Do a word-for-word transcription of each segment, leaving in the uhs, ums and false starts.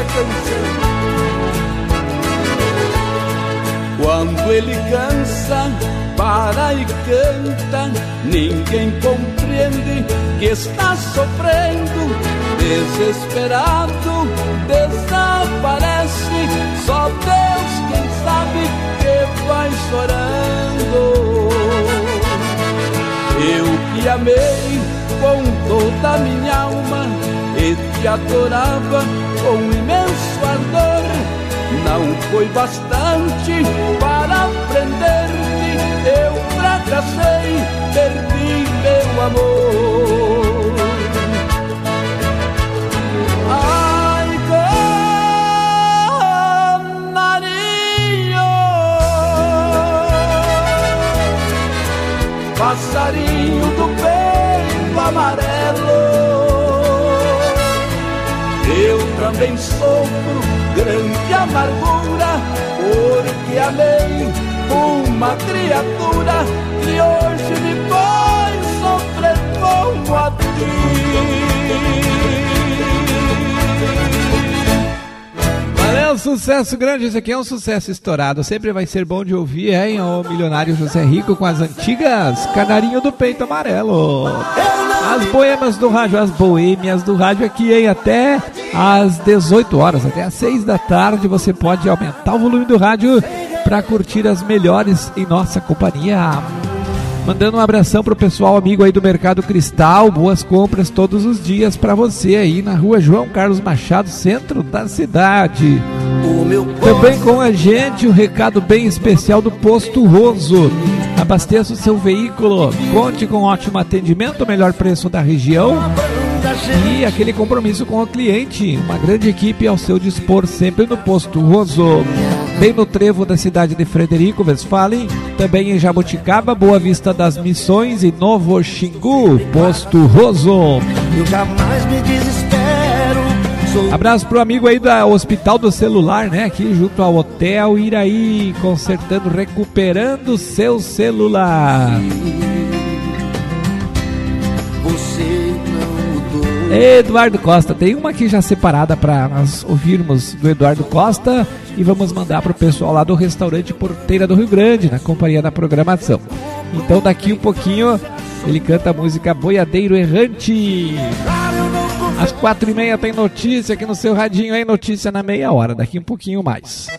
canção. Quando ele cansa, para e canta, ninguém compreende que está sofrendo. Desesperado, desaparece, só Deus quem sabe que vai chorando. Eu que amei com toda a minha alma e te adorava com imenso ardor, não foi bastante para prender-te, eu fracassei, perdi meu amor. Ai, canarinho, passarinho do peito amarelo, eu também sofro grande amargura, porque amei uma criatura que hoje me faz sofrer como a ti. Valeu, sucesso grande, esse aqui é um sucesso estourado, sempre vai ser bom de ouvir, hein? O milionário José Rico com as antigas Canarinho do Peito Amarelo. As boêmias do rádio, as boêmias do rádio aqui, hein? Até às dezoito horas, até às seis da tarde, você pode aumentar o volume do rádio para curtir as melhores em nossa companhia. Mandando um abração pro pessoal amigo aí do Mercado Cristal, boas compras todos os dias para você aí na rua João Carlos Machado, centro da cidade. Também com a gente um recado bem especial do Posto Roso. Abasteça o seu veículo, conte com ótimo atendimento, melhor preço da região e aquele compromisso com o cliente. Uma grande equipe ao seu dispor sempre no Posto Roso. Bem no trevo da cidade de Frederico Westphalen, também em Jabuticaba, Boa Vista das Missões e Novo Xingu, Posto Roso. Eu jamais me desespero. Abraço pro amigo aí do Hospital do Celular, né? Aqui junto ao Hotel Iraí, consertando, recuperando seu celular. Você não mudou. Eduardo Costa, tem uma aqui já separada para nós ouvirmos do Eduardo Costa e vamos mandar pro pessoal lá do restaurante Porteira do Rio Grande, na companhia da programação. Então daqui um pouquinho ele canta a música Boiadeiro Errante. Às quatro e meia tem notícia aqui no seu radinho, aí notícia na meia hora, daqui um pouquinho mais.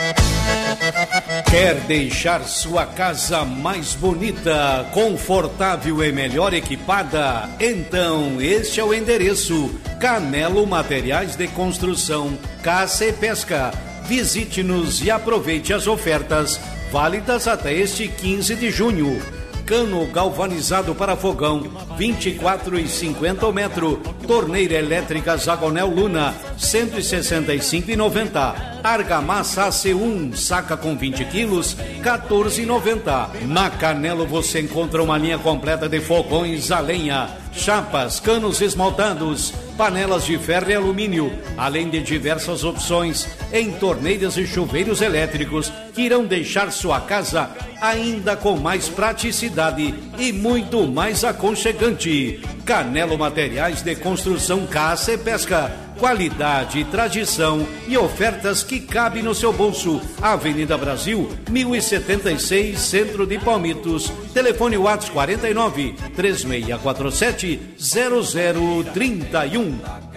Quer deixar sua casa mais bonita, confortável e melhor equipada? Então este é o endereço: Canelo Materiais de Construção, Caça e Pesca. Visite-nos e aproveite as ofertas válidas até este quinze de junho. Cano galvanizado para fogão, vinte e quatro e cinquenta o metro. Torneira elétrica Zagonel Luna, cento e sessenta e cinco e noventa. Argamassa A C um, saca com vinte quilos, quatorze e noventa. Na Canelo você encontra uma linha completa de fogões a lenha, chapas, canos esmaltados, panelas de ferro e alumínio, além de diversas opções em torneiras e chuveiros elétricos que irão deixar sua casa ainda com mais praticidade e muito mais aconchegante. Canelo Materiais de Construção, Caça e Pesca. Qualidade, tradição e ofertas que cabem no seu bolso. Avenida Brasil, mil e setenta e seis, Centro de Palmitos. Telefone WhatsApp quarenta e nove, três seis quatro sete, zero zero três um.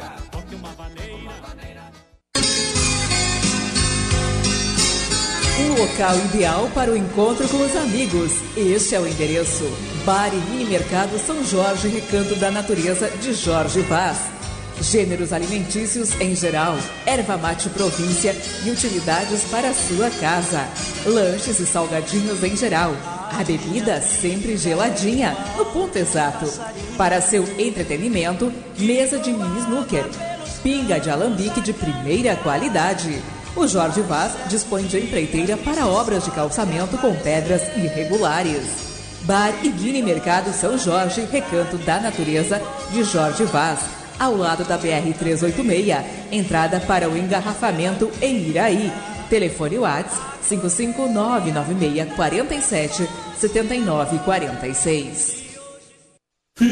Um local ideal para o encontro com os amigos. Este é o endereço: Bar e Mini Mercado São Jorge, Recanto da Natureza, de Jorge Vaz. Gêneros alimentícios em geral, erva mate província e utilidades para a sua casa. Lanches e salgadinhos em geral. A bebida sempre geladinha, no ponto exato. Para seu entretenimento, mesa de mini snooker. Pinga de alambique de primeira qualidade. O Jorge Vaz dispõe de empreiteira para obras de calçamento com pedras irregulares. Bar e Mini Mercado São Jorge, Recanto da Natureza, de Jorge Vaz, ao lado da B R trezentos e oitenta e seis, entrada para o engarrafamento em Iraí. Telefone WhatsApp cinco cinco nove nove seis quatro sete sete nove quatro seis.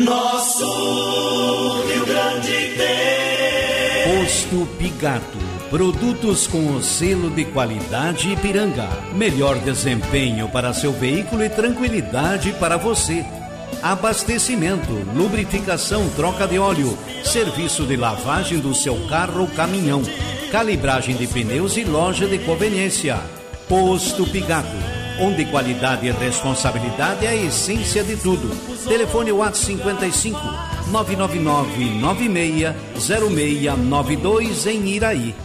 Nosso Rio Grande tem Posto Pigato. Produtos com o selo de qualidade Ipiranga. Melhor desempenho para seu veículo e tranquilidade para você. Abastecimento, lubrificação, troca de óleo, serviço de lavagem do seu carro ou caminhão, calibragem de pneus e loja de conveniência. Posto Pigato, onde qualidade e responsabilidade é a essência de tudo. Telefone WhatsApp cinquenta e cinco, nove nove nove, nove seis zero seis nove dois em Iraí.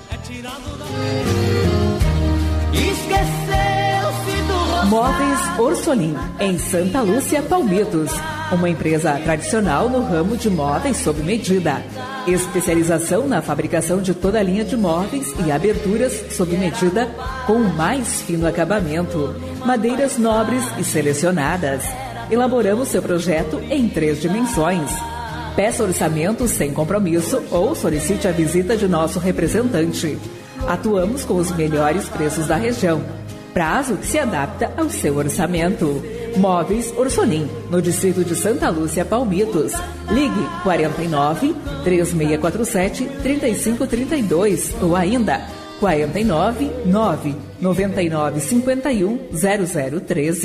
Móveis Orsolim, em Santa Lúcia, Palmitos. Uma empresa tradicional no ramo de móveis sob medida. Especialização na fabricação de toda a linha de móveis e aberturas sob medida com o mais fino acabamento. Madeiras nobres e selecionadas. Elaboramos seu projeto em três dimensões. Peça orçamento sem compromisso ou solicite a visita de nosso representante. Atuamos com os melhores preços da região. Prazo que se adapta ao seu orçamento. Móveis Orsolim, no distrito de Santa Lúcia, Palmitos. Ligue quarenta e nove, três seis quatro sete, três cinco três dois ou ainda quarenta e nove, nove nove nove cinco um, zero zero um três.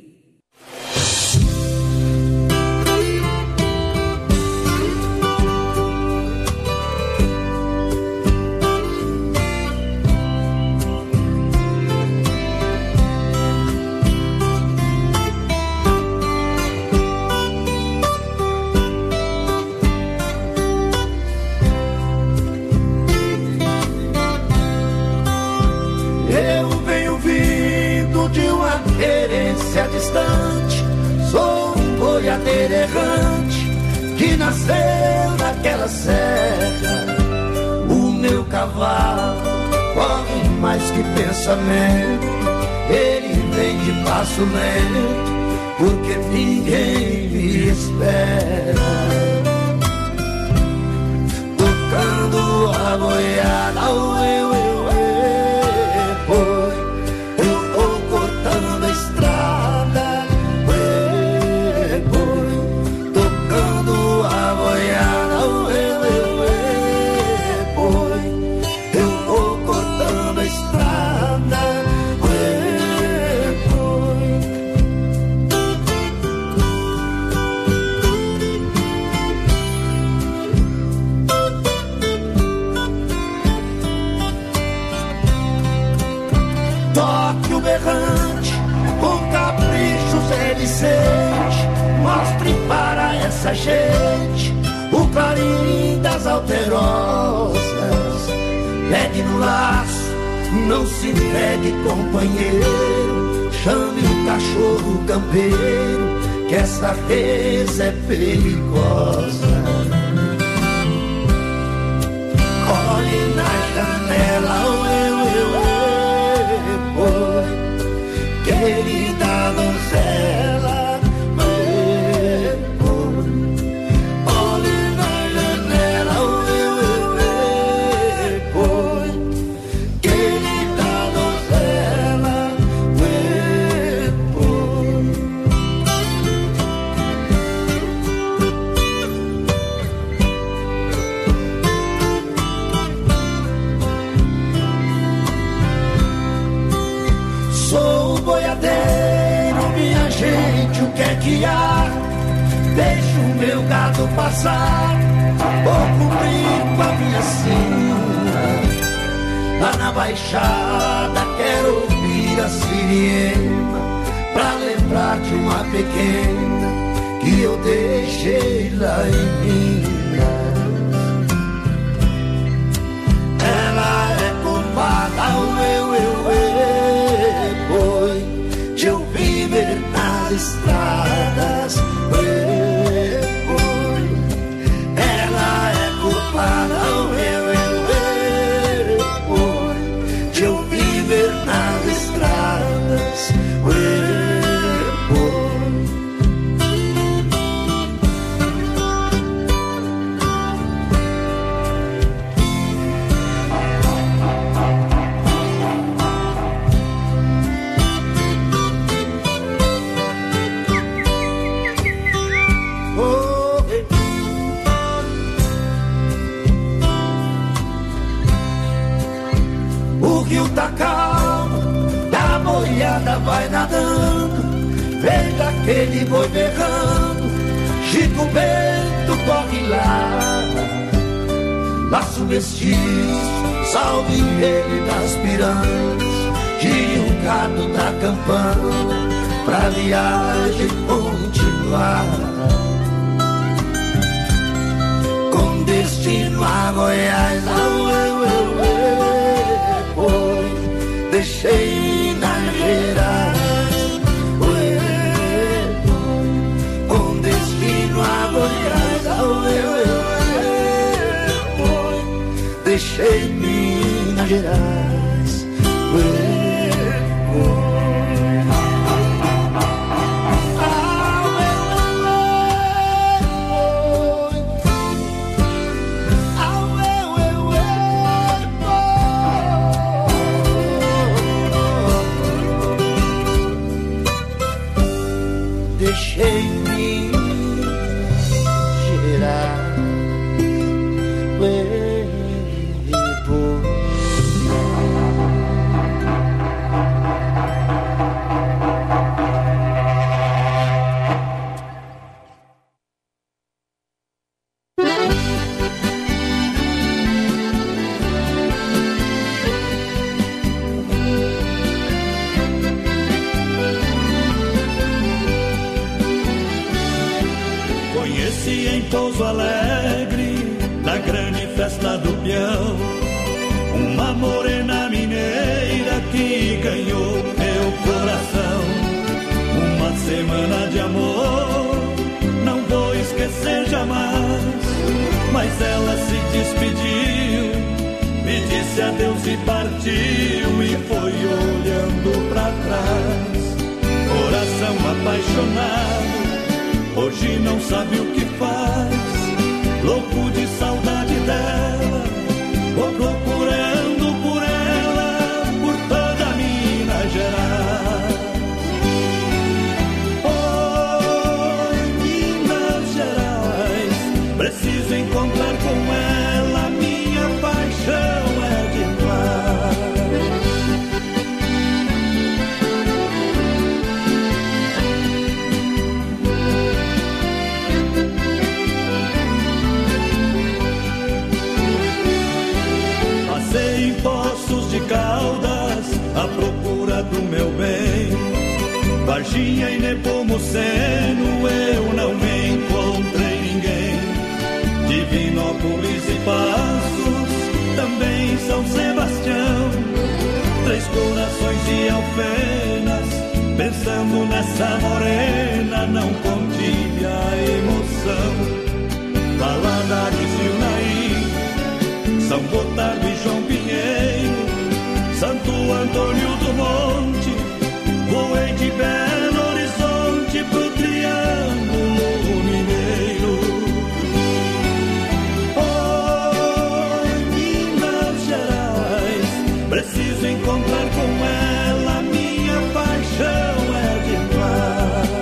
Distante, sou um boiadeiro errante que nasceu naquela serra. O meu cavalo corre mais que pensamento, ele vem de passo lento, porque ninguém me espera. Tocando a boiada, oh, eu, eu, eu, eu, eu vou cortando a estrada. Toque o berrante, com caprichos ele sente. Mostre para essa gente o clarim das alterosas. Pegue no laço, não se entregue, companheiro. Chame o cachorro campeiro, que essa vez é perigosa. Olhe na janela, oh, eu, eu, eu. Querida donzela, olhe na janela, eu, eu, eu, querida donzela, sou boiadeiro, minha gente, o que é que há? Deixa o meu gado passar, vou cumprir com a minha sina. Lá na baixada quero ouvir a sirena, pra lembrar de uma pequena que eu deixei lá em Minas. Ela é culpada, eu, eu, eu, foi de eu viver nas estradas. Eu, foi. Ela é culpada, eu, eu, eu, foi de eu viver nas estradas. Eu, foi. rio tá calmo, a boiada vai nadando, veja aquele boi berrando, Chico Bento corre lá. Laço mestiço, salve ele das piranhas, tire o gado da campana, pra viagem continuar. Com destino a Goiás, foi, deixei Minas Gerais. Com destino a Goiás, foi, deixei Minas Gerais. Deixei Minas Gerais. Conheci em Pouso Alegre, na grande festa do peão, uma morena mineira que ganhou meu coração. Uma semana de amor, não vou esquecer jamais. Mas ela se despediu, me disse adeus e partiu, e foi olhando pra trás. Coração apaixonado, hoje não sabe o que faz, louco de saudade dela, vou procurando por ela, por toda Minas Gerais. Oi, Minas Gerais, preciso encontrar com ela, minha paixão é demais. Em Poços de Caldas, à procura do meu bem, Varginha e Nepomuceno, eu não encontrei ninguém. Divinópolis e Passos, também São Sebastião, Três Corações e Alfenas, pensando nessa morena, não contive a emoção. Valadares e Unaí, São Gotardo e João Pinheiro, Santo Antônio do Monte, voei de Belo Horizonte pro Triângulo Mineiro. Oi, Minas Gerais, preciso encontrar com ela, minha paixão é demais.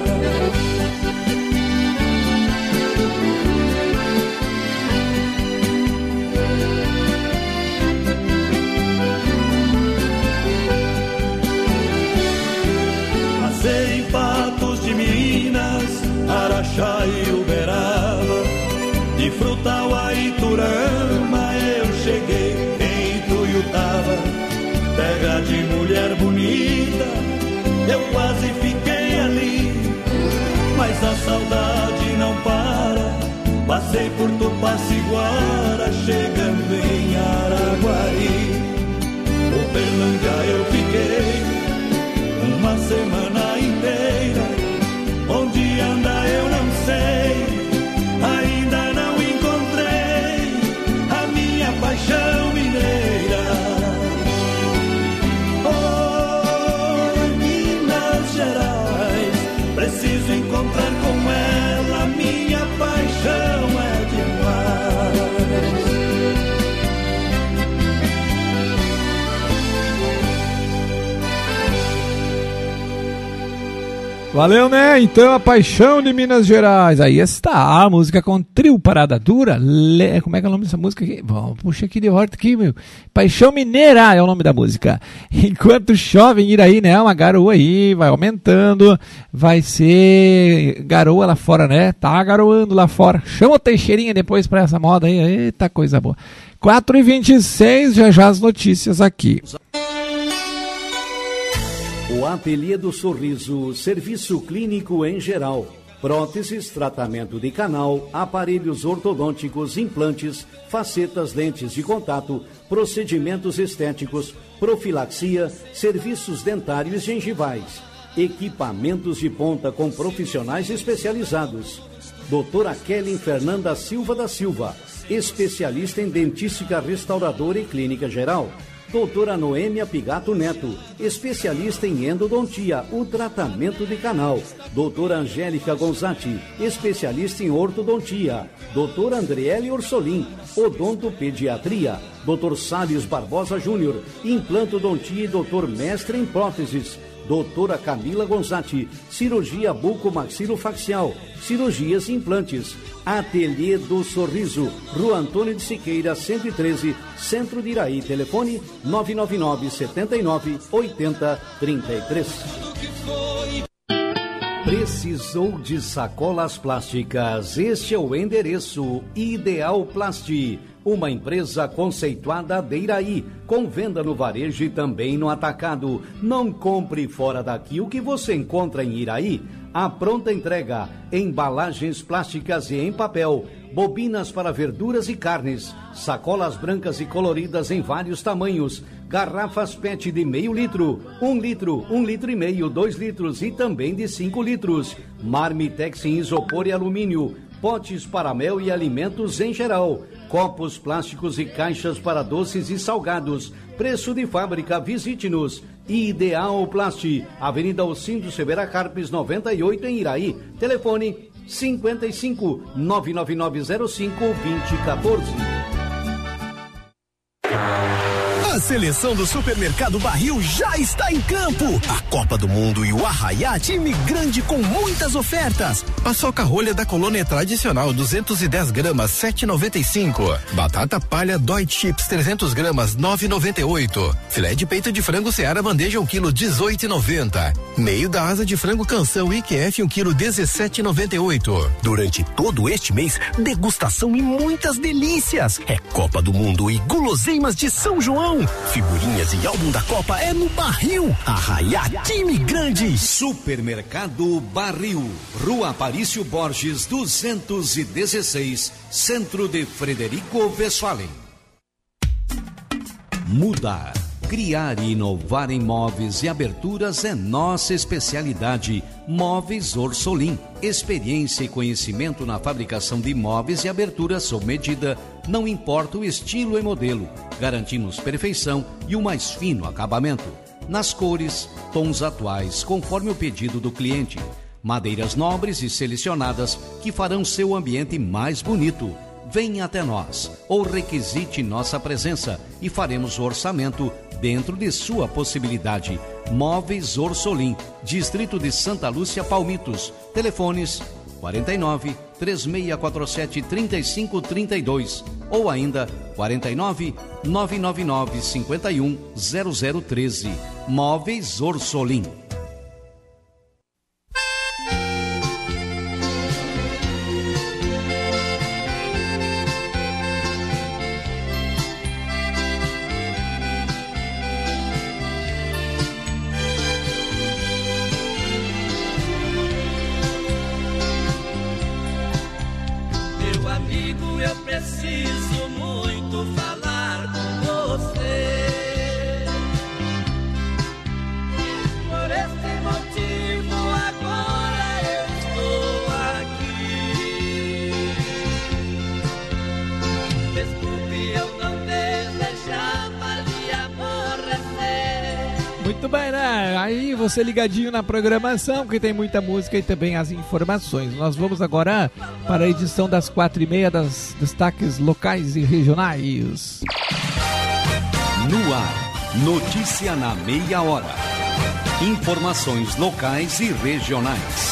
Em Patos de Minas, Araxá e Uberaba, de Frutal a Iturama, eu cheguei em Tuiutaba. Terra de mulher bonita, eu quase fiquei ali, mas a saudade não para. Passei por Tupaciguara, chegando em Araguari. Uberlândia eu fiquei uma semana inteira, onde anda eu não sei, ainda não encontrei a minha paixão mineira. Oh, Minas Gerais, preciso encontrar com ela, minha paixão é demais. Valeu, né? Então, a Paixão de Minas Gerais. Aí está a música com trio Parada Dura. Le... Como é que é o nome dessa música aqui? Bom, puxa aqui de volta aqui, meu. Paixão Mineira é o nome da música. Enquanto chove em Iraí, né? Uma garoa aí, vai aumentando. Vai ser garoa lá fora, né? Tá garoando lá fora. Chama o Teixeirinha depois pra essa moda aí. Eita, coisa boa. quatro e vinte e seis, já já as notícias aqui. O Ateliê do Sorriso, serviço clínico em geral. Próteses, tratamento de canal, aparelhos ortodônticos, implantes, facetas, lentes de contato, procedimentos estéticos, profilaxia, serviços dentários e gengivais. Equipamentos de ponta com profissionais especializados. Doutora Kelly Fernanda Silva da Silva, especialista em dentística restauradora e clínica geral. Doutora Noêmia Pigato Neto, especialista em endodontia, o tratamento de canal. Doutora Angélica Gonzatti, especialista em ortodontia. Doutora Andriele Orsolim, odontopediatria. Doutor Salles Barbosa Júnior, implantodontia e doutor mestre em próteses. Doutora Camila Gonzatti, cirurgia bucomaxilofacial, cirurgias e implantes. Ateliê do Sorriso, Rua Antônio de Siqueira, cento e treze, Centro de Iraí. Telefone nove nove nove, sete nove, oito zero três três. Precisou de sacolas plásticas? Este é o endereço. Ideal Plast, uma empresa conceituada de Iraí, com venda no varejo e também no atacado. Não compre fora daqui o que você encontra em Iraí. A pronta entrega, embalagens plásticas e em papel, bobinas para verduras e carnes, sacolas brancas e coloridas em vários tamanhos, garrafas P E T de meio litro, um litro, um litro e meio, dois litros e também de cinco litros, marmitex em isopor e alumínio, potes para mel e alimentos em geral, copos plásticos e caixas para doces e salgados. Preço de fábrica, visite-nos. Ideal Plast, Avenida Alcindo Severa Carpes, noventa e oito, em Iraí. Telefone cinquenta e cinco, nove nove nove zero cinco, dois zero um quatro. A seleção do Supermercado Barril já está em campo. A Copa do Mundo e o Arraiá, time grande com muitas ofertas. Paçoca rolha da Colônia tradicional, duzentos e dez gramas, sete reais e noventa e cinco. Batata palha Deutsche Chips, trezentos gramas, nove reais e noventa e oito. Filé de peito de frango Seara bandeja um quilo, dezoito reais e noventa. Meio da asa de frango Canção I Q F um quilo, dezessete reais e noventa e oito. Durante todo este mês, degustação e muitas delícias. É Copa do Mundo e guloseimas de São João. Figurinhas e álbum da Copa é no Barril. Arraiá, time grande. Supermercado Barril, Rua Aparício Borges, duzentos e dezesseis, Centro de Frederico Westphalen. Mudar, criar e inovar em móveis e aberturas é nossa especialidade. Móveis Orsolim, experiência e conhecimento na fabricação de móveis e aberturas sob medida, não importa o estilo e modelo, garantimos perfeição e o mais fino acabamento, nas cores, tons atuais, conforme o pedido do cliente, madeiras nobres e selecionadas que farão seu ambiente mais bonito. Venha até nós ou requisite nossa presença e faremos o orçamento dentro de sua possibilidade. Móveis Orsolim, Distrito de Santa Lúcia, Palmitos. Telefones quarenta e nove, três seis quatro sete, três cinco três dois ou ainda quarenta e nove, nove nove nove, cinco um, zero zero um três. Móveis Orsolim. Preciso muito falar com você. Por esse motivo agora eu estou aqui. Desculpe, eu não desejava lhe aborrecer. Muito bem, né? Aí você ligadinho na programação, que tem muita música e também as informações. Nós vamos agora para a edição das quatro e meia das destaques locais e regionais. No ar, notícia na meia hora. Informações locais e regionais.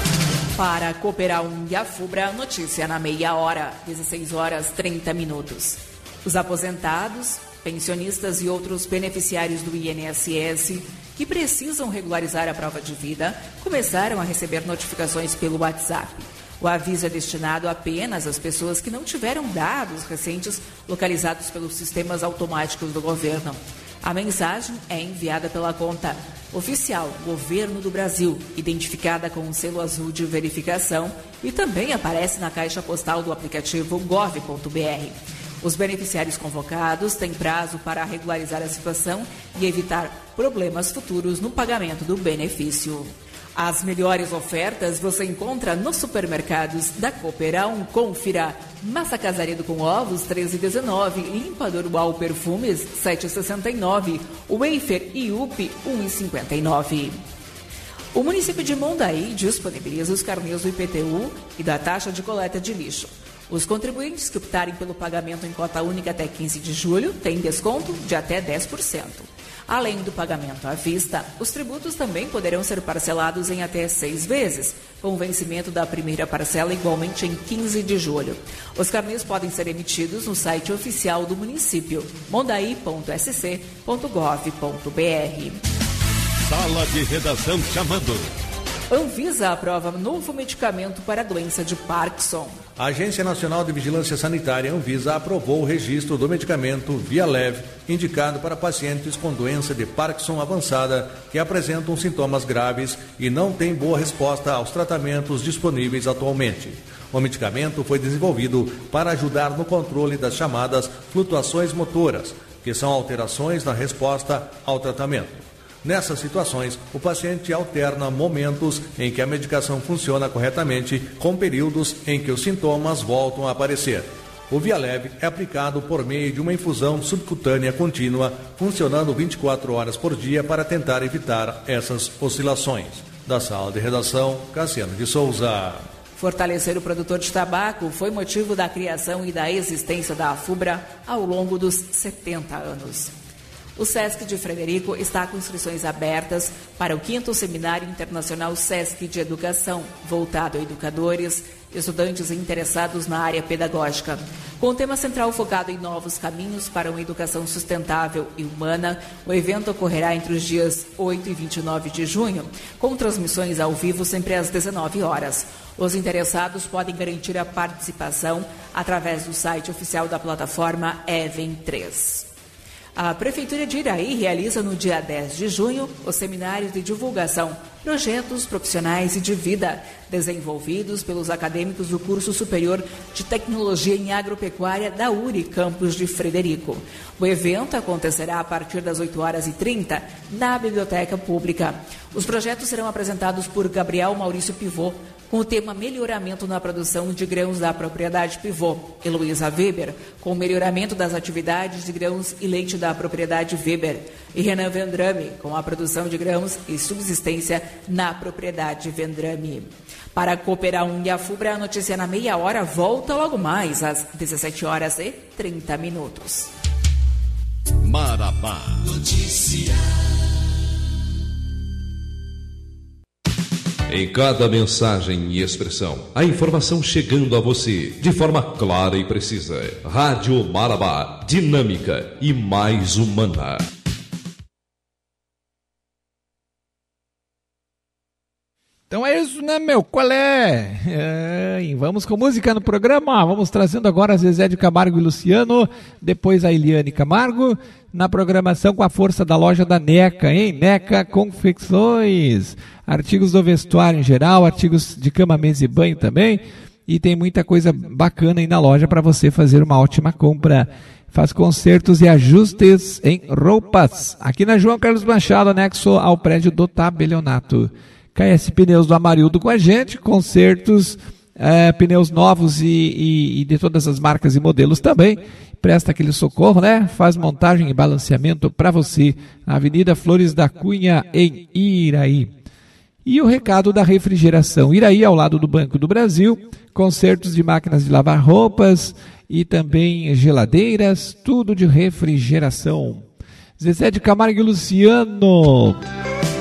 Para Cooperar um e a Fubra, notícia na meia hora, dezesseis horas e trinta minutos. Os aposentados, pensionistas e outros beneficiários do I N S S que precisam regularizar a prova de vida começaram a receber notificações pelo WhatsApp. O aviso é destinado apenas às pessoas que não tiveram dados recentes localizados pelos sistemas automáticos do governo. A mensagem é enviada pela conta oficial Governo do Brasil, identificada com um selo azul de verificação, e também aparece na caixa postal do aplicativo gov ponto br. Os beneficiários convocados têm prazo para regularizar a situação e evitar problemas futuros no pagamento do benefício. As melhores ofertas você encontra nos supermercados da Cooperão. Confira: massa casaredo com ovos treze reais e dezenove centavos, limpador Uau Perfumes sete reais e sessenta e nove centavos, wafer e U P um real e cinquenta e nove centavos. O município de Mondaí disponibiliza os carnês do I P T U e da taxa de coleta de lixo. Os contribuintes que optarem pelo pagamento em cota única até quinze de julho têm desconto de até dez por cento. Além do pagamento à vista, os tributos também poderão ser parcelados em até seis vezes, com o vencimento da primeira parcela igualmente em quinze de julho. Os carnês podem ser emitidos no site oficial do município, mondaí ponto s c ponto gov ponto br. Sala de redação chamando. Anvisa aprova novo medicamento para a doença de Parkinson. A Agência Nacional de Vigilância Sanitária, Anvisa, aprovou o registro do medicamento Vyalev, indicado para pacientes com doença de Parkinson avançada que apresentam sintomas graves e não têm boa resposta aos tratamentos disponíveis atualmente. O medicamento foi desenvolvido para ajudar no controle das chamadas flutuações motoras, que são alterações na resposta ao tratamento. Nessas situações, o paciente alterna momentos em que a medicação funciona corretamente com períodos em que os sintomas voltam a aparecer. O Vyalev é aplicado por meio de uma infusão subcutânea contínua, funcionando vinte e quatro horas por dia para tentar evitar essas oscilações. Da sala de redação, Cassiano de Souza. Fortalecer o produtor de tabaco foi motivo da criação e da existência da Afubra ao longo dos setenta anos. O SESC de Frederico está com inscrições abertas para o quinto Seminário Internacional SESC de Educação, voltado a educadores, estudantes e interessados na área pedagógica. Com o tema central focado em novos caminhos para uma educação sustentável e humana, o evento ocorrerá entre os dias oito e vinte e nove de junho, com transmissões ao vivo sempre às dezenove horas. Os interessados podem garantir a participação através do site oficial da plataforma E V E M três. A Prefeitura de Iraí realiza no dia dez de junho os seminários de divulgação, projetos profissionais e de vida, desenvolvidos pelos acadêmicos do curso superior de Tecnologia em Agropecuária da U R I Campus de Frederico. O evento acontecerá a partir das oito horas e trinta na Biblioteca Pública. Os projetos serão apresentados por Gabriel Maurício Pivô, com o tema Melhoramento na produção de grãos da propriedade Pivô, Heloísa Weber, com o melhoramento das atividades de grãos e leite da propriedade Weber, e Renan Vendrame, com a produção de grãos e subsistência na propriedade Vendrame. Para Cooperar um e a Fubra, a notícia na meia hora volta logo mais às dezessete horas e trinta minutos. Marabá. Notícia. Em cada mensagem e expressão, a informação chegando a você de forma clara e precisa. Rádio Marabá, dinâmica e mais humana. Então é isso, né, meu? Qual é? é? E vamos com música no programa. Vamos trazendo agora Zezé de Camargo e Luciano, depois a Eliane Camargo, na programação com a força da loja da NECA, hein? NECA Confecções, artigos do vestuário em geral, artigos de cama, mesa e banho também, e tem muita coisa bacana aí na loja para você fazer uma ótima compra. Faz consertos e ajustes em roupas, aqui na João Carlos Machado, anexo ao prédio do Tabelionato. K S Pneus do Amarildo com a gente, consertos, é, pneus novos e, e, e de todas as marcas e modelos também. Presta aquele socorro, né? Faz montagem e balanceamento para você, na Avenida Flores da Cunha, em Iraí. E o recado da refrigeração. Iraí, ao lado do Banco do Brasil, consertos de máquinas de lavar roupas e também geladeiras, tudo de refrigeração. Zezé de Camargo e Luciano.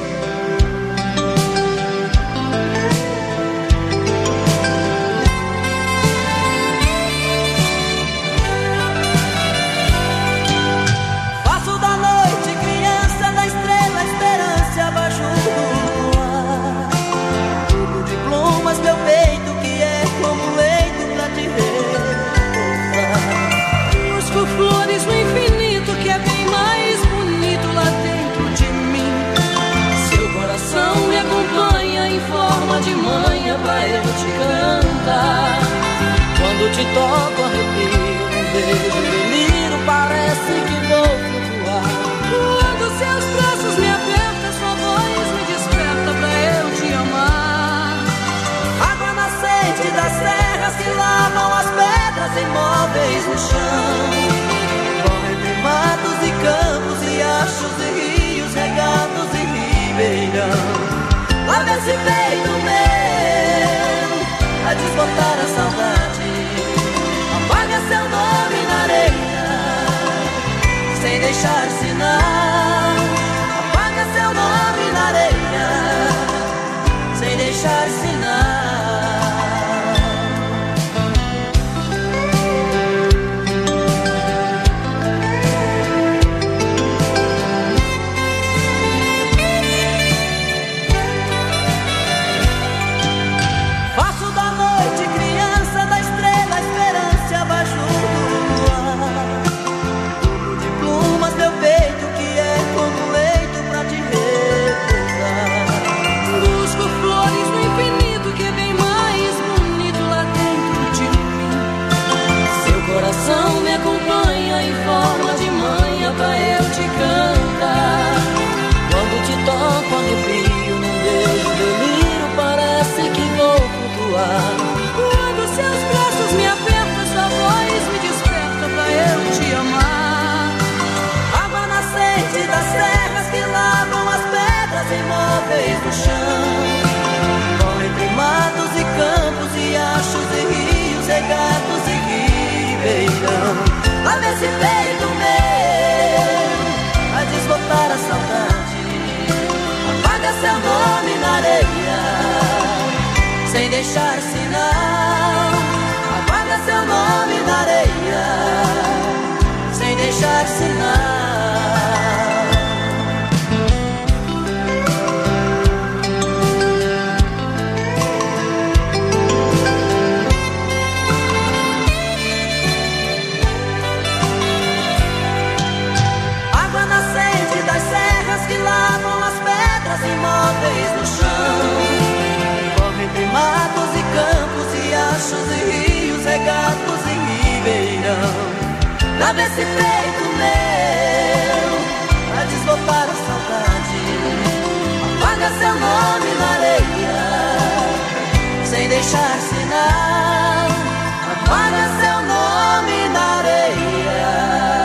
no infinito que é bem mais bonito lá dentro de mim. Seu coração me acompanha em forma de manha pra eu te cantar. Quando te toco arrepio, um beijo deliro, parece que vou flutuar. Quando seus braços me apertam, sua voz me desperta pra eu te amar. Água nascente das terras que lavam as pedras imóveis no chão. Corre entre matos e campos, riachos e rios, regados e ribeirão. Lava esse peito meu a desbotar a saudade. Apaga seu nome na areia sem deixar sinal. Apaga seu nome na areia sem deixar sinal. Me acompanha em forma de manha pra eu te cantar. Quando te toco arrepio, num beijo delírio, parece que vou flutuar. Quando seus braços me apertam, sua voz me desperta pra eu te amar. Água nascente das terras que lavam as pedras imóveis no chão. Corre entre matos e campos, riachos e rios, regatos e ribeirão. Lava esse peito meu a desbotar a saudade. Apaga seu nome na areia sem deixar sinal. Apaga seu nome na areia sem deixar sinal. Imóveis no chão. Corre entre matos e campos, riachos e rios, regatos e ribeirão. Lava esse peito meu a desbotar a saudade. Apaga seu nome na areia sem deixar sinal. Apaga seu nome na areia.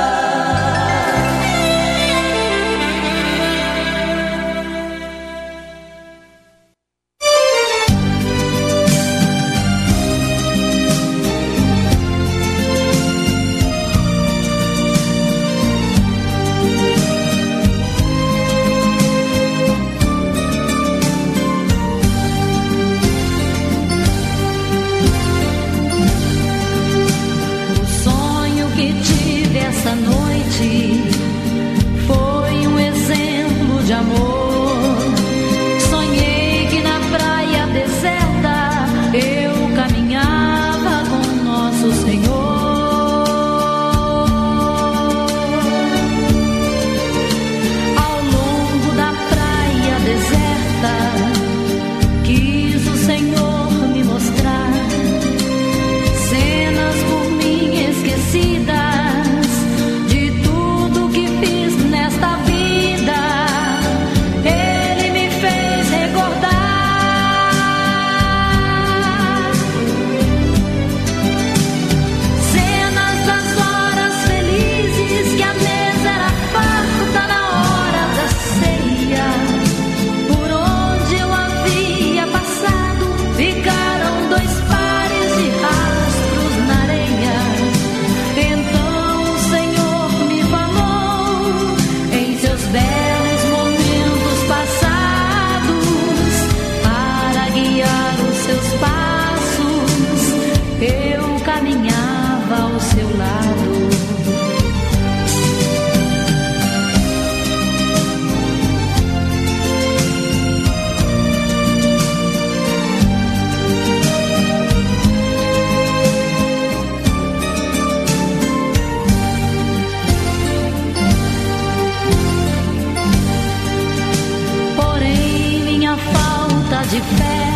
de pé,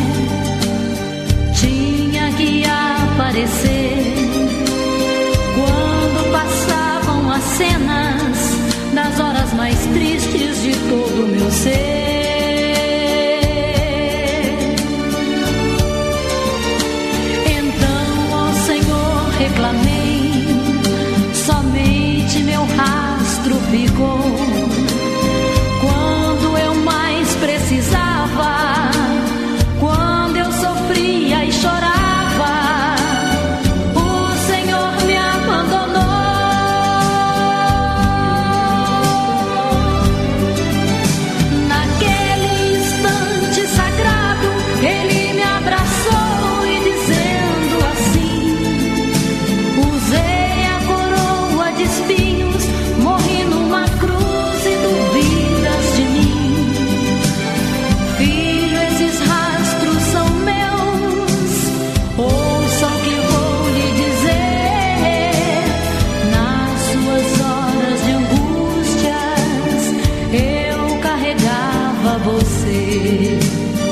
tinha que aparecer. Quando passavam as cenas das horas mais tristes de todo o meu ser, reclamei, somente meu rastro ficou. Quando eu mais precisava, quando eu sofria e chorava, o Senhor me abandonou. Naquele instante sagrado, Ele me abraçou e dizendo assim: usei a coroa de espinhos, morri numa cruz e duvidas de mim. Filho, esses rastros são meus, ouça o que vou lhe dizer. Nas suas horas de angústias, eu carregava você.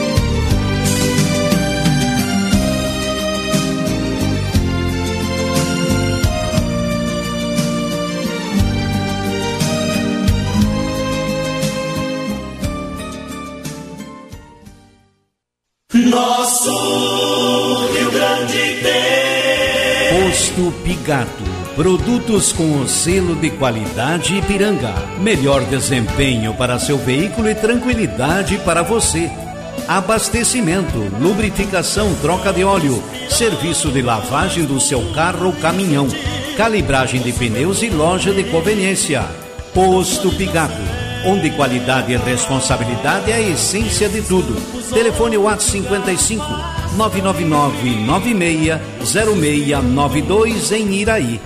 Nosso Rio Grande tem Posto Pigato, produtos com o selo de qualidade Ipiranga. Melhor desempenho para seu veículo e tranquilidade para você. Abastecimento, lubrificação, troca de óleo, serviço de lavagem do seu carro ou caminhão, calibragem de pneus e loja de conveniência. Posto Pigato, onde qualidade e responsabilidade é a essência de tudo. Telefone WhatsApp cinquenta e cinco, nove nove nove, nove seis zero seis nove dois em Iraí.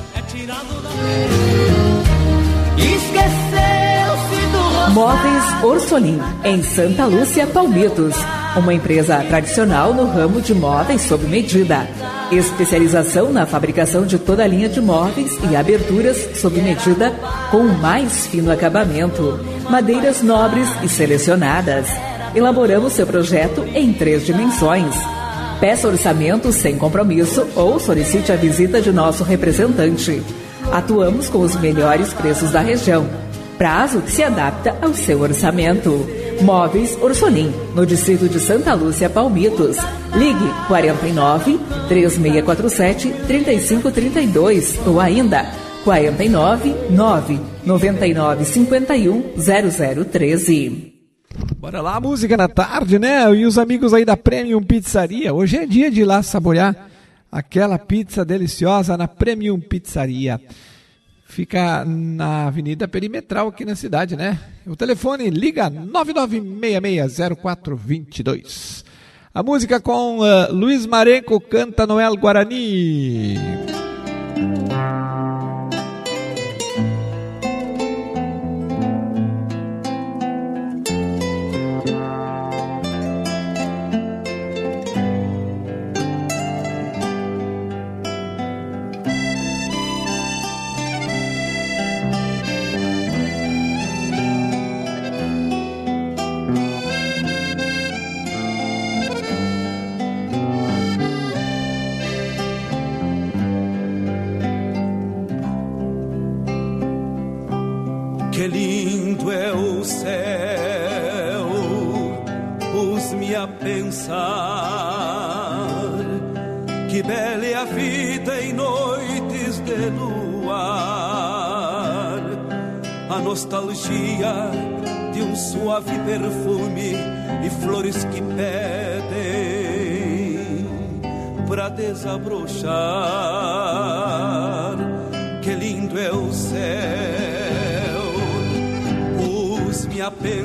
Móveis Orsolim, em Santa Lúcia, Palmitos. Uma empresa tradicional no ramo de móveis sob medida. Especialização na fabricação de toda a linha de móveis e aberturas sob medida com o mais fino acabamento. Madeiras nobres e selecionadas. Elaboramos seu projeto em três dimensões. Peça orçamento sem compromisso ou solicite a visita de nosso representante. Atuamos com os melhores preços da região. Prazo que se adapta ao seu orçamento. Móveis Orsolim, no distrito de Santa Lúcia, Palmitos. Ligue quarenta e nove, três seis quatro sete, três cinco três dois ou ainda quarenta e nove, nove nove nove cinco um zero zero um três. Bora lá, música na tarde, né? E os amigos aí da Premium Pizzaria. Hoje é dia de ir lá saborear aquela pizza deliciosa na Premium Pizzaria. Fica na Avenida Perimetral aqui na cidade, né? O telefone liga nove nove seis seis zero quatro dois dois. A música com uh, Luiz Marenco canta Noel Guarani. Que lindo é o céu, pus-me a pensar, que bela é a vida em noites de luar, a nostalgia de um suave perfume e flores que pedem pra desabrochar. Que lindo é o céu, a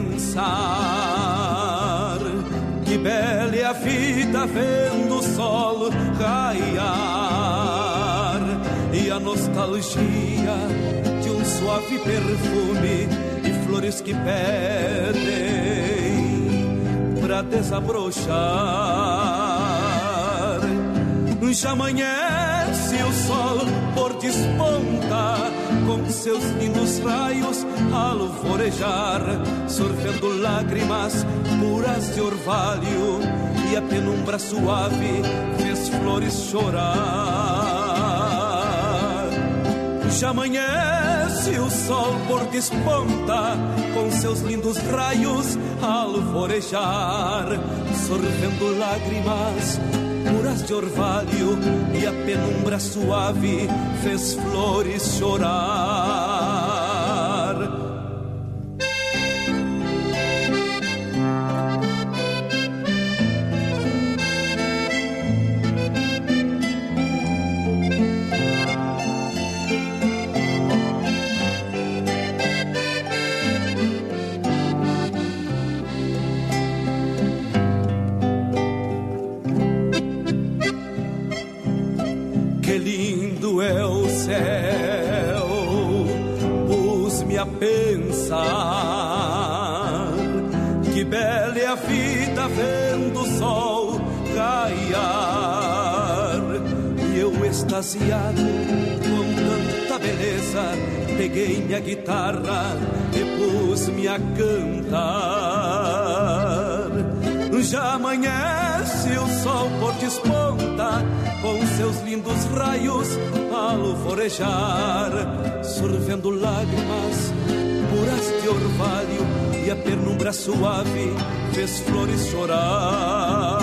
pensar, que bela é a vida vendo o sol raiar, e a nostalgia de um suave perfume e flores que pedem pra desabrochar. Já amanhece o sol por desponta, com seus lindos raios alvorejar, sorvendo lágrimas puras de orvalho, e a penumbra suave fez flores chorar. Já amanhece o sol por desponta, com seus lindos raios alvorejar, sorvendo lágrimas puras de orvalho, e a penumbra suave fez flores chorar. É o céu, pus-me a pensar, que bela é a vida vendo o sol raiar. E eu extasiado com tanta beleza, peguei minha guitarra e pus-me a cantar. Já amanhece o sol por desponta, com seus lindos raios alvorejar, sorvendo lágrimas puras de orvalho, e a penumbra suave fez flores chorar.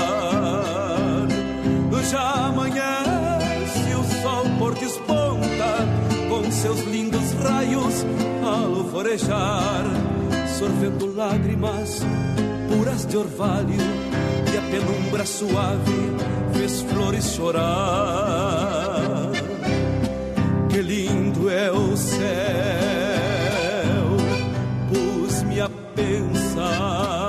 Já amanhece o sol por desponta, com seus lindos raios alvorejar, sorvendo lágrimas puras de orvalho, e a penumbra suave fez flores chorar. Que lindo é o céu, pus-me a pensar.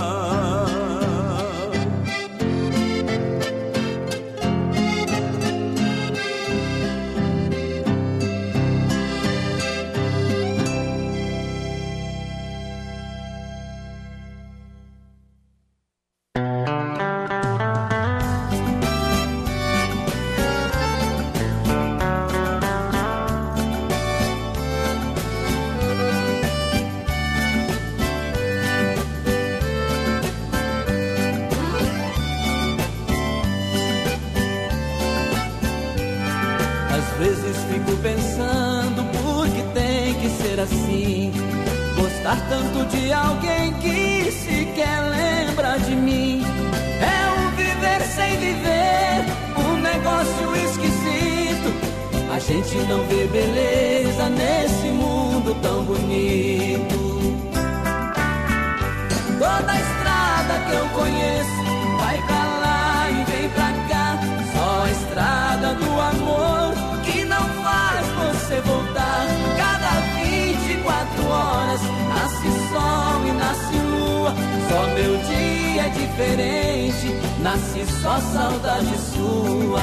Assim, gostar tanto de alguém que sequer lembra de mim, é um viver sem viver, um negócio esquisito. A gente não vê beleza nesse mundo tão bonito. Toda a estrada que eu conheço vai pra lá e vem pra cá, só a estrada do amor que não faz você voltar. Cada vinte e quatro horas nasce sol e nasce lua, só meu dia é diferente, nasce só saudade sua.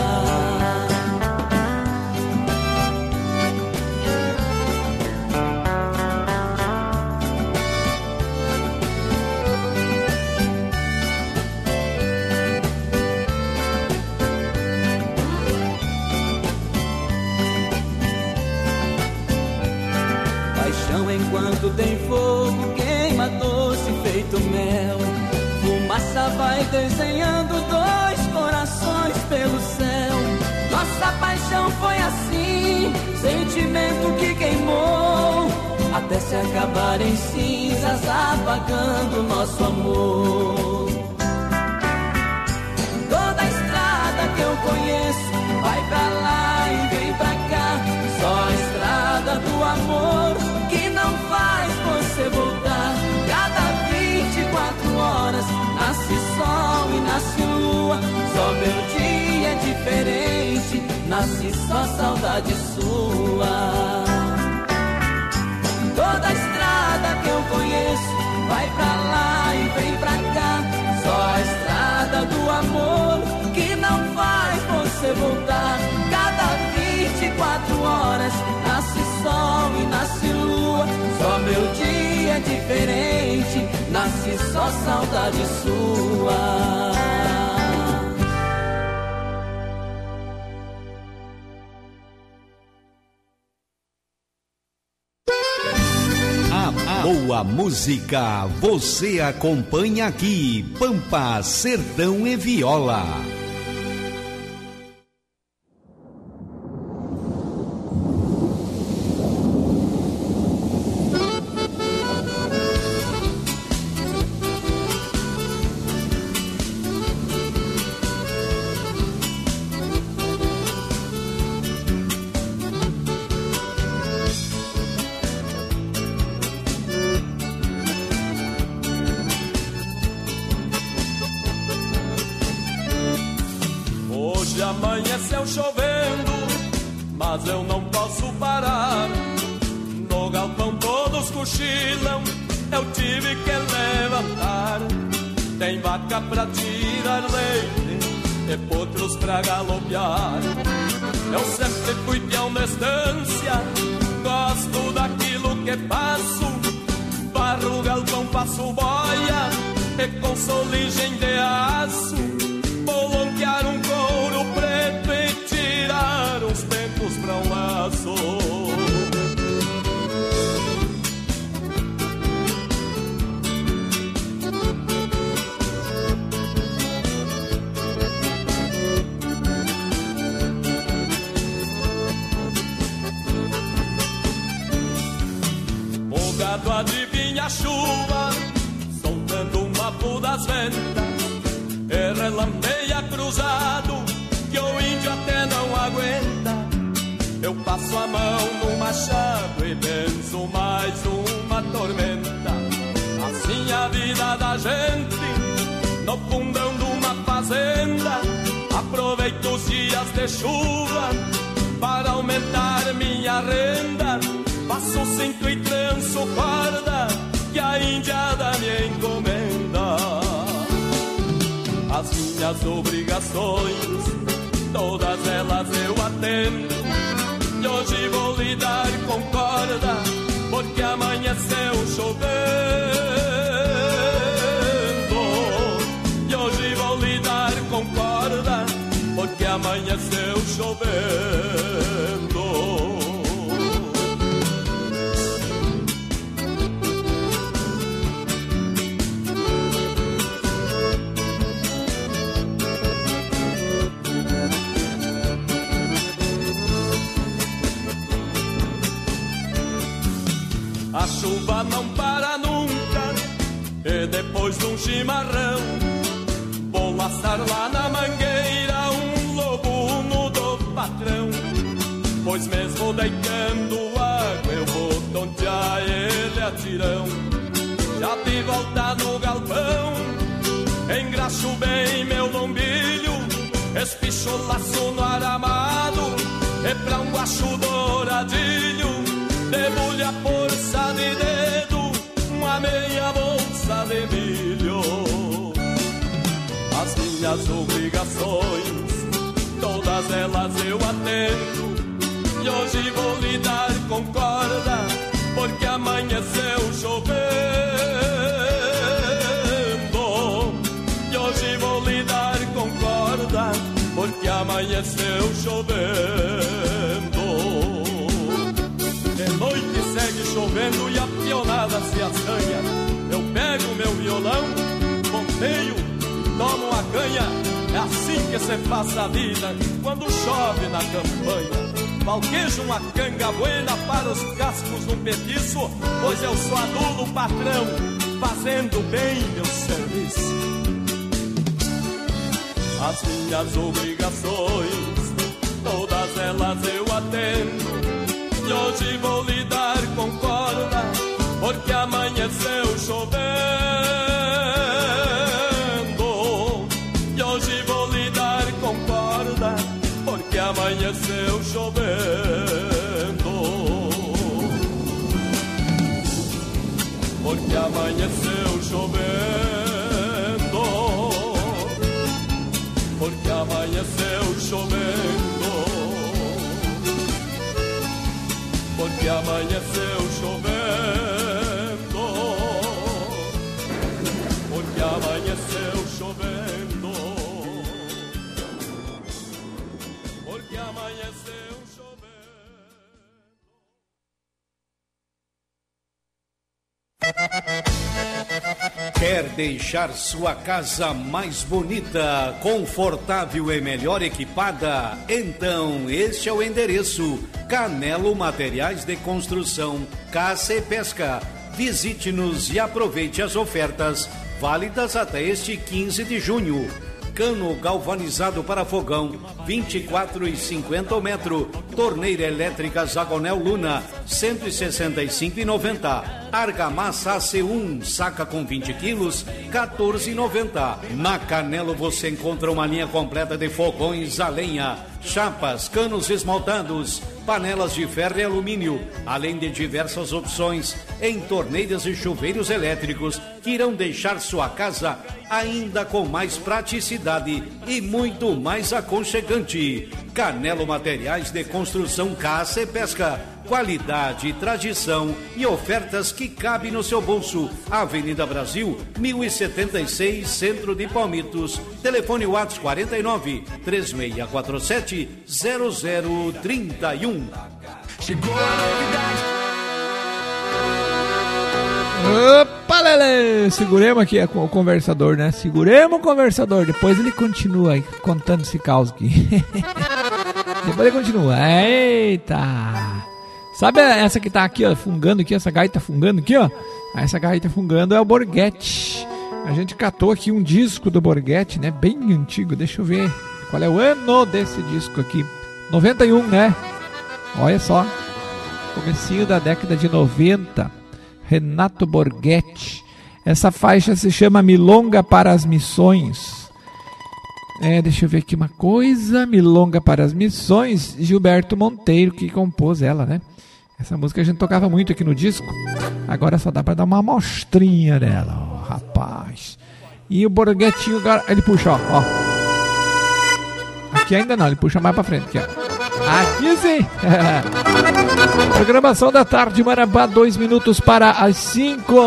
Enquanto tem fogo, queima doce feito mel. Fumaça vai desenhando dois corações pelo céu. Nossa paixão foi assim, sentimento que queimou, até se acabar em cinzas, apagando nosso amor. Toda a estrada que eu conheço vai pra lá e vem pra cá, só a estrada do amor que não faz você voltar. Cada vinte e quatro horas nasce sol e nasce lua, só meu dia é diferente, nasce só saudade sua. Toda a estrada que eu conheço vai pra lá e vem pra cá, só a estrada do amor que não faz você voltar. Cada vinte e quatro horas nasce sol e nasce lua, só meu dia é diferente, nasce só saudade sua. A boa música você acompanha aqui. Pampa, Sertão e Viola. Amanheceu chovendo, mas eu não posso parar. No galpão todos cochilam, eu tive que levantar. Tem vaca pra tirar leite e potros pra galopear. Eu sempre fui peão da estância, gosto daquilo que passo. Barro o galpão, faço boia e com soligem de aço. Bolonquear um couro preto e tirar uns tempos pra um laço. O gado adivinha a chuva, soltando um vapo das ventas. E relampeia cruzado, que o índio até não aguenta. Eu passo a mão no machado e penso mais uma tormenta. Assim a vida da gente, no fundão de uma fazenda. Aproveito os dias de chuva para aumentar minha renda. Faço cinto e tranço corda, que a índiada me encomenda. As minhas obrigações, todas elas eu atendo. E hoje vou lidar com corda, porque amanheceu chovendo. E hoje vou lidar com corda, porque amanheceu chovendo. A chuva não para nunca, e depois de um chimarrão vou laçar lá na mangueira um lobuno do patrão. Pois mesmo deitando água eu vou tontear ele a tirão. Já de volta no galpão, engraxo bem meu lombilho, espicho o laço no aramado, e pra um guacho douradilho debulho a força de dedo, uma meia bolsa de milho. As minhas obrigações, todas elas eu atendo. E hoje vou lidar com corda, porque amanheceu chovendo. E hoje vou lidar com corda, porque amanheceu chovendo. De noite segue chovendo e a pionada se assanha. Eu pego meu violão, ponteio, tomo uma canha. É assim que se passa a vida quando chove na campanha. Valquejo uma canga buena para os cascos num petiço, pois eu sou adulo patrão, fazendo bem meu serviço. As minhas obrigações, todas elas eu atendo. E hoje vou lidar com corda, porque amanheceu chovendo. E hoje vou lidar com corda, porque amanheceu chovendo. Porque amanheceu chovendo. Porque amanheceu chovendo. Porque amanheceu chovendo. Porque amanheceu chovendo. Porque amanheceu chovendo. Quer deixar sua casa mais bonita, confortável e melhor equipada? Então este é o endereço: Canelo Materiais de Construção, Caça e Pesca. Visite-nos e aproveite as ofertas válidas até este quinze de junho. Cano galvanizado para fogão, vinte e quatro e cinquenta o metro. Torneira elétrica Zagonel Luna, cento e sessenta e cinco e noventa. Argamassa A C um, saca com vinte quilos, quatorze e noventa. Na Canelo você encontra uma linha completa de fogões a lenha, chapas, canos esmaltados, panelas de ferro e alumínio, além de diversas opções em torneiras e chuveiros elétricos que irão deixar sua casa ainda com mais praticidade e muito mais aconchegante. Canelo Materiais de Construção, Caça e Pesca. Qualidade, tradição e ofertas que cabem no seu bolso. Avenida Brasil, mil e setenta e seis, Centro de Palmitos. Telefone WhatsApp quarenta e nove, três seis quatro sete, zero zero três um. Chegou a novidade. Opa, Lelê! Seguremos aqui o conversador, né? Seguremos o conversador. Depois ele continua aí contando esse caos aqui. Depois ele continua. Eita! Sabe essa que tá aqui, ó, fungando aqui, essa gaita fungando aqui, ó? Essa gaita fungando é o Borghetti. A gente catou aqui um disco do Borghetti, né? Bem antigo, deixa eu ver qual é o ano desse disco aqui. noventa e um, né? Olha só. Comecinho da década de noventa. Renato Borghetti. Essa faixa se chama Milonga para as Missões. É, deixa eu ver aqui uma coisa. Milonga para as Missões. Gilberto Monteiro que compôs ela, né? Essa música a gente tocava muito aqui no disco. Agora só dá pra dar uma amostrinha dela, ó, rapaz. E o Borghettinho, ele puxa, ó, ó. Aqui ainda não, ele puxa mais pra frente, aqui, ó. Aqui sim. Programação da tarde, Marabá, dois minutos para as cinco.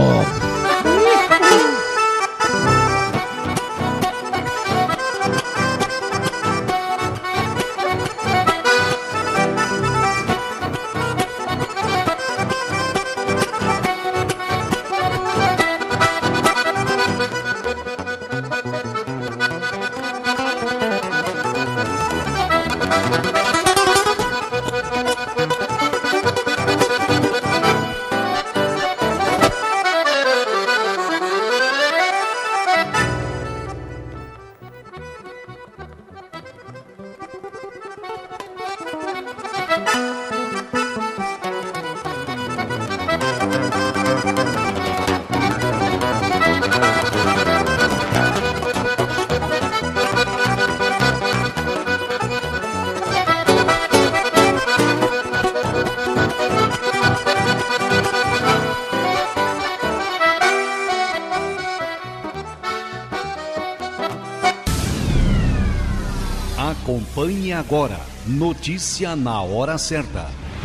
Acompanhe agora, notícia na hora certa.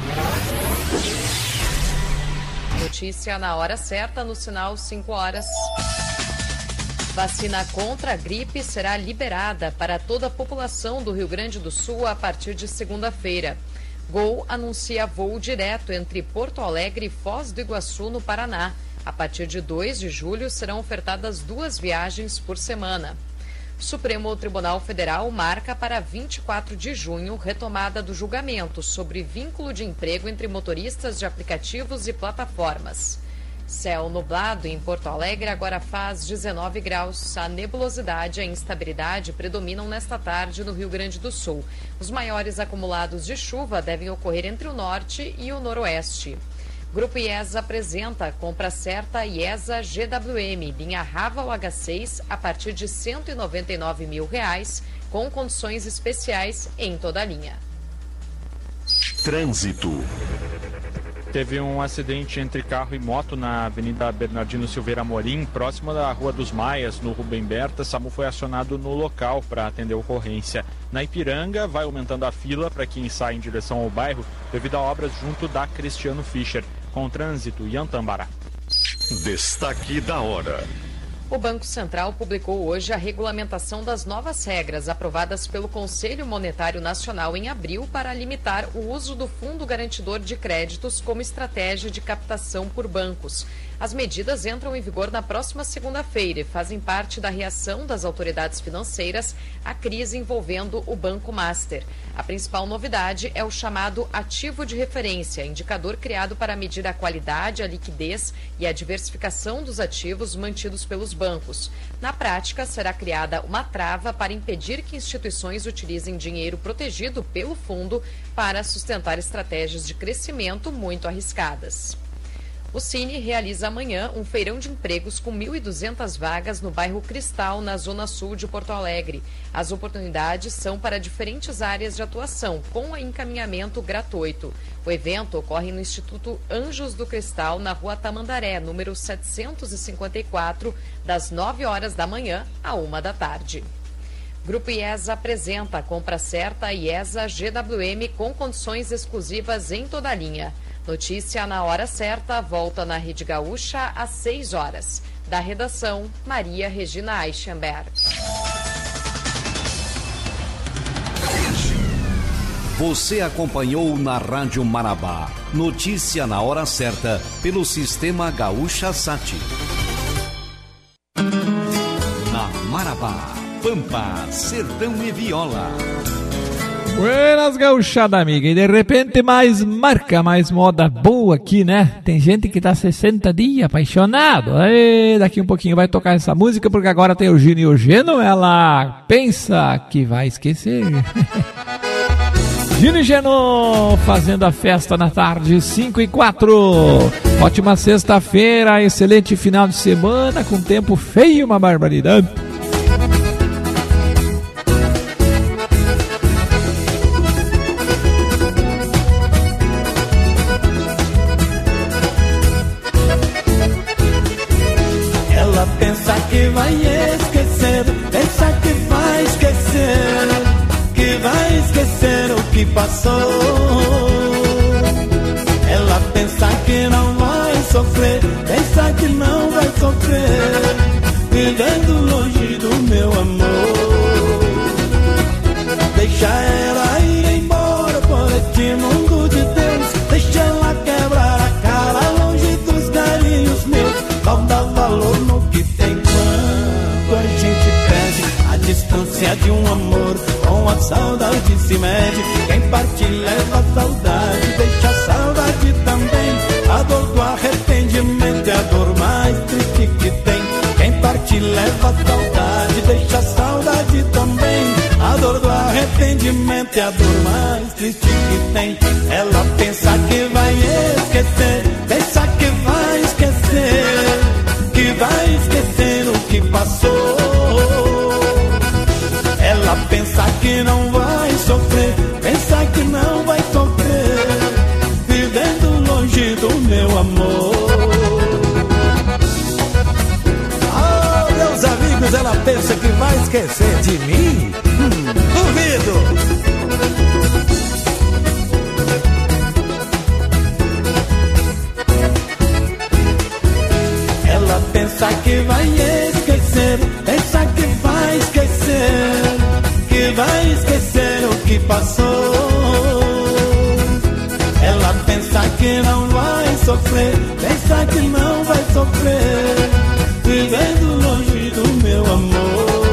Notícia na hora certa, no sinal cinco horas. Vacina contra a gripe será liberada para toda a população do Rio Grande do Sul a partir de segunda-feira. Gol anuncia voo direto entre Porto Alegre e Foz do Iguaçu, no Paraná. A partir de dois de julho serão ofertadas duas viagens por semana. Supremo Tribunal Federal marca para vinte e quatro de junho retomada do julgamento sobre vínculo de emprego entre motoristas de aplicativos e plataformas. Céu nublado em Porto Alegre agora faz dezenove graus. A nebulosidade e a instabilidade predominam nesta tarde no Rio Grande do Sul. Os maiores acumulados de chuva devem ocorrer entre o norte e o noroeste. Grupo IESA apresenta compra certa IESA G W M, linha Raval H seis, a partir de cento e noventa e nove mil reais, com condições especiais em toda a linha. Trânsito. Teve um acidente entre carro e moto na Avenida Bernardino Silveira Amorim, próxima da Rua dos Maias, no Rubem Berta. SAMU foi acionado no local para atender a ocorrência. Na Ipiranga, vai aumentando a fila para quem sai em direção ao bairro devido a obras junto da Cristiano Fischer. Com trânsito, Ian Tambará. Destaque da hora. O Banco Central publicou hoje a regulamentação das novas regras aprovadas pelo Conselho Monetário Nacional em abril para limitar o uso do Fundo Garantidor de Créditos como estratégia de captação por bancos. As medidas entram em vigor na próxima segunda-feira e fazem parte da reação das autoridades financeiras à crise envolvendo o Banco Master. A principal novidade é o chamado ativo de referência, indicador criado para medir a qualidade, a liquidez e a diversificação dos ativos mantidos pelos bancos. Na prática, será criada uma trava para impedir que instituições utilizem dinheiro protegido pelo fundo para sustentar estratégias de crescimento muito arriscadas. O Cine realiza amanhã um feirão de empregos com mil e duzentas vagas no bairro Cristal, na zona sul de Porto Alegre. As oportunidades são para diferentes áreas de atuação, com encaminhamento gratuito. O evento ocorre no Instituto Anjos do Cristal, na Rua Tamandaré, número setecentos e cinquenta e quatro, das nove horas da manhã à uma da tarde. Grupo IESA apresenta a compra certa IESA G W M com condições exclusivas em toda a linha. Notícia na hora certa, volta na Rede Gaúcha às seis horas. Da redação, Maria Regina Eichenberg. Você acompanhou na Rádio Marabá. Notícia na hora certa, pelo Sistema Gaúcha Sat. Na Marabá, Pampa, Sertão e Viola. Buenas, gauchada amiga, e de repente mais marca, mais moda boa aqui, né? Tem gente que tá sessenta dias apaixonado. E daqui um pouquinho vai tocar essa música, porque agora tem o Gino e o Geno, ela pensa que vai esquecer. Gino e Geno fazendo a festa na tarde, cinco e quatro. Ótima sexta-feira, excelente final de semana, com tempo feio, uma barbaridade. Pensa que vai esquecer, pensa que vai esquecer, que vai esquecer o que passou. Ela pensa que não vai sofrer, pensa que não vai sofrer, vivendo longe do meu amor. Deixa ela ir embora por este mundo de Deus, deixa ela quebrar a cara longe dos carinhos meus. Não dá valor no que tem quando a gente perde. A distância de um amor com a saudade se mede. Quem parte leva a saudade, deixa a saudade também. A dor do arrependimento é a dor mais triste que tem. Quem parte leva a saudade, deixa a saudade também. A dor do arrependimento é a dor mais triste que tem. Ela pensa que vai esquecer, pensa que vai esquecer, que vai esquecer o que passou. Ela pensa que não vai sofrer, pensa que não vai sofrer, vivendo longe do meu amor. Oh, meus amigos, ela pensa que vai esquecer de mim? Hum, duvido! Ela pensa que vai esquecer, pensa que vai esquecer, que vai esquecer o que passou. Ela pensa que não vai sofrer, pensa que não vai sofrer, vivendo longe do meu amor.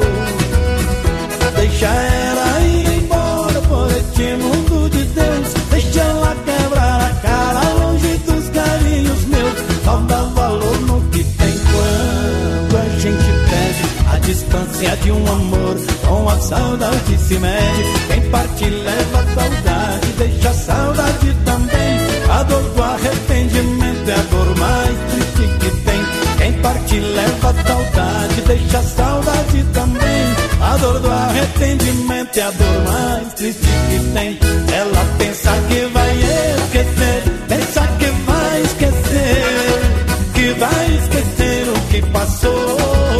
Deixa ela ir embora por este mundo de Deus, deixa ela quebrar a cara longe dos carinhos meus. Não dá valor no que tem quando a gente perde. A distância de um amor com a saudade se mede. Quem parte leva a saudade, deixa a saudade também. A dor do arrependimento é a dor mais triste que tem. Quem parte leva a saudade, deixa a saudade também. A dor do arrependimento é a dor mais triste que tem. Ela pensa que vai esquecer, pensa que vai esquecer, que vai esquecer o que passou.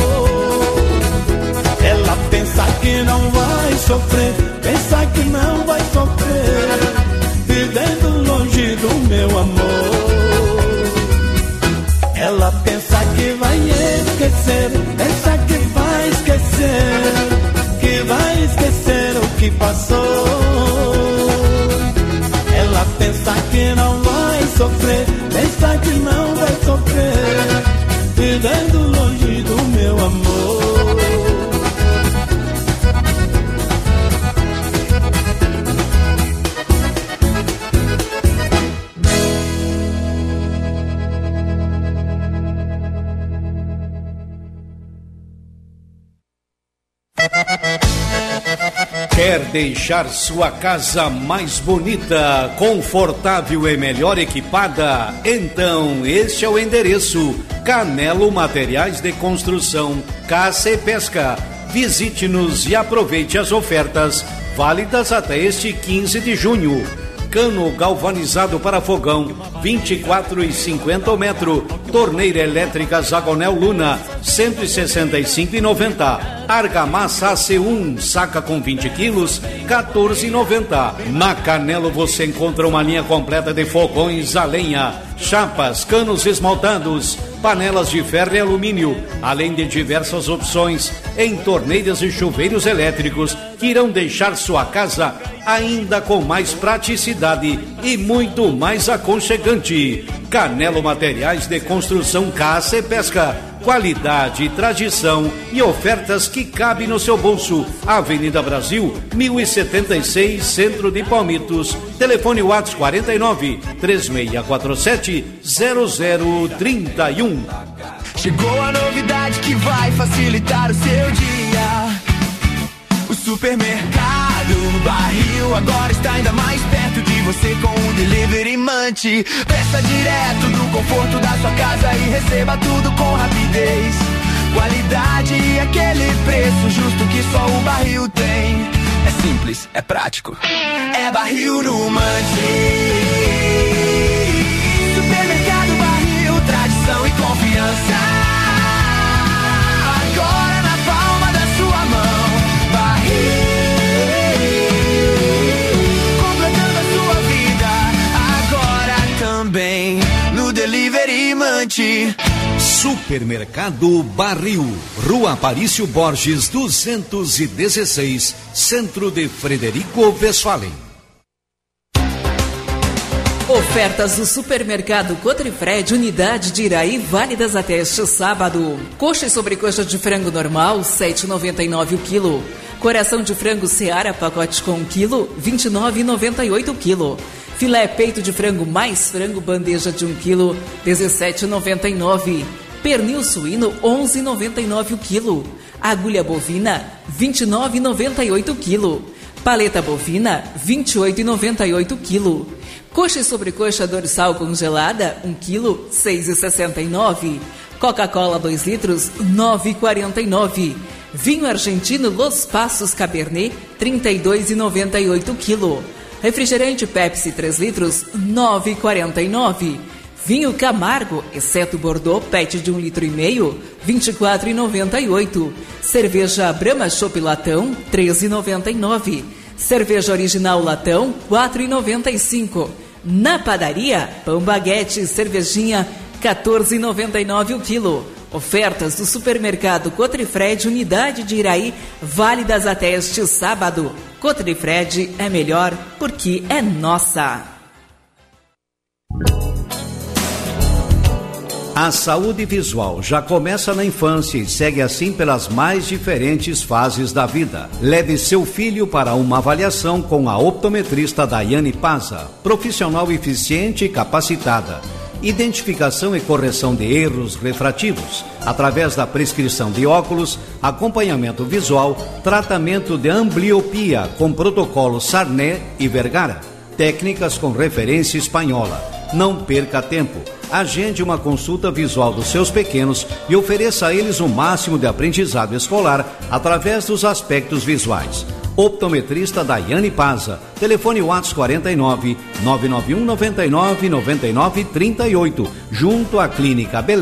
Ela pensa que não vai sofrer, pensa que não vai sofrer, vivendo longe do meu amor. Ela pensa que vai esquecer, esquecer, pensa que vai esquecer, que vai esquecer o que passou. Ela pensa que não vai sofrer, pensa que não vai sofrer, vivendo longe do meu amor. Quer deixar sua casa mais bonita, confortável e melhor equipada? Então este é o endereço: Canelo Materiais de Construção, Caça e Pesca. Visite-nos e aproveite as ofertas válidas até este quinze de junho. Cano galvanizado para fogão, vinte e quatro e cinquenta o metro. Torneira elétrica Zagonel Luna, cento e sessenta e cinco e noventa. Argamassa A C um, saca com vinte quilos, quatorze e noventa. Na Canelo você encontra uma linha completa de fogões a lenha, chapas, canos esmaltados, panelas de ferro e alumínio, além de diversas opções em torneiras e chuveiros elétricos que irão deixar sua casa ainda com mais praticidade e muito mais aconchegante. Canelo Materiais de Construção, Caça e Pesca. Qualidade, tradição e ofertas que cabem no seu bolso. Avenida Brasil, mil e setenta e seis, Centro de Palmitos. Telefone WhatsApp quarenta e nove, três seis quatro sete, zero zero três um. Chegou a novidade que vai facilitar o seu dia. O supermercado Barril agora está ainda mais perto de você com o Delivery Munch. Peça direto do conforto da sua casa e receba tudo com rapidez, qualidade e aquele preço justo que só o Barril tem. É simples, é prático, é Barril no Munch. Supermercado Barril, tradição e confiança. Agora na palma da sua mão. Completando a sua vida, agora também no Delivery Munch. Supermercado Barril, Rua Aparício Borges, duzentos e dezesseis, Centro de Frederico Westphalen. Ofertas do Supermercado Cotrifred, unidade de Iraí, válidas até este sábado. Coxa e sobrecoxa de frango normal, sete reais e noventa e nove o quilo. Coração de frango Seara, pacote com um quilo, vinte e nove reais e noventa e oito o quilo. Filé peito de frango mais frango, bandeja de um quilo, dezessete reais e noventa e nove. Pernil suíno, onze reais e noventa e nove o quilo. Agulha bovina, vinte e nove reais e noventa e oito o quilo. Paleta bovina, vinte e oito reais e noventa e oito o quilo. Coxa e sobrecoxa dorsal congelada, um quilo, seis reais e sessenta e nove. Coca-Cola dois litros, nove reais e quarenta e nove. Vinho argentino Los Passos Cabernet, trinta e dois reais e noventa e oito o quilo. Refrigerante Pepsi três litros, nove reais e quarenta e nove. Vinho Camargo, exceto Bordeaux, pet de um litro e meio, vinte e quatro reais e noventa e oito. Cerveja Brahma Chopp Latão, treze reais e noventa e nove. Cerveja original latão, quatro reais e noventa e cinco. Na padaria, pão baguete, cervejinha, quatorze reais e noventa e nove o quilo. Ofertas do Supermercado Cotrifred, unidade de Iraí, válidas até este sábado. Cotrifred é melhor porque é nossa. A saúde visual já começa na infância e segue assim pelas mais diferentes fases da vida. Leve seu filho para uma avaliação com a optometrista Daiane Paza, profissional eficiente e capacitada. Identificação e correção de erros refrativos, através da prescrição de óculos, acompanhamento visual, tratamento de ambliopia com protocolo Sarné e Vergara, técnicas com referência espanhola. Não perca tempo. Agende uma consulta visual dos seus pequenos e ofereça a eles o máximo de aprendizado escolar através dos aspectos visuais. Optometrista Daiane Paza. Telefone WhatsApp quarenta e nove, nove nove um, noventa e nove, noventa e nove, trinta e oito. Junto à Clínica Belém.